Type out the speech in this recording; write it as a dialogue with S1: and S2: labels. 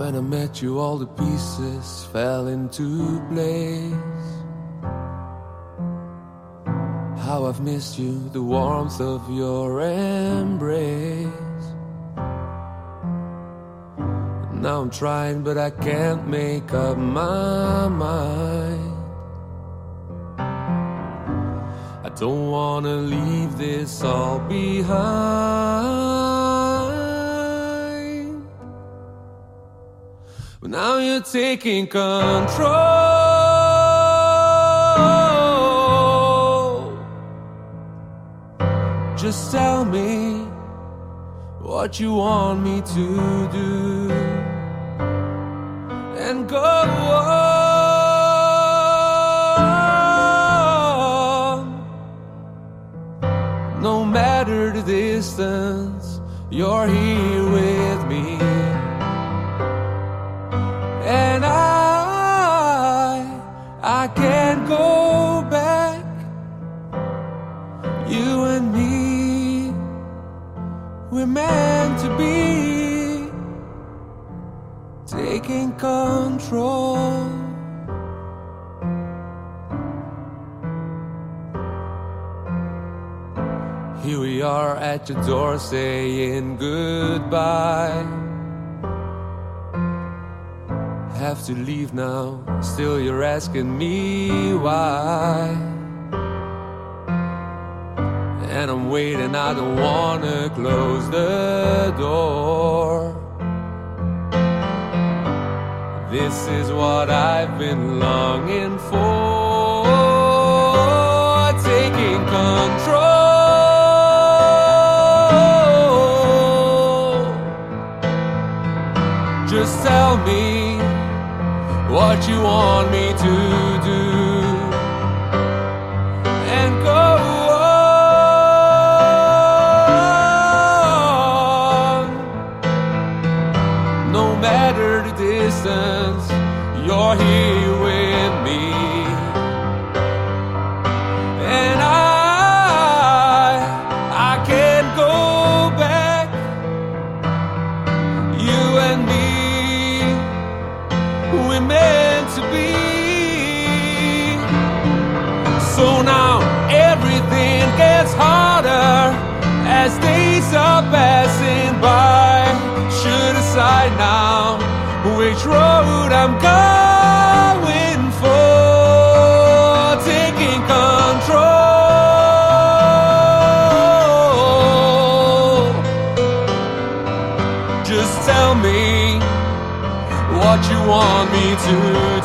S1: When I met you, all the pieces fell into place. How I've missed you, the warmth of your embrace. Now I'm trying, but I can't make up my mind. I don't wanna leave this all behind. But now you're taking control. Just tell me what you want me to do, and go on. No matter the distance, you're here with me. And I can't go back. You and me, we're meant to be, taking control. Here we are at your door saying goodbye. Have to leave now, still you're asking me why. And I'm waiting, I don't wanna close the door. This is what I've been longing for, taking control. Just tell me what you want me to do, and go on. No matter the distance, you're here with me. And I can't go back. You and me, we're meant to be. So now everything gets harder as days are passing by. Should decide now which road I'm going for, taking control. Just tell me what you want me to do.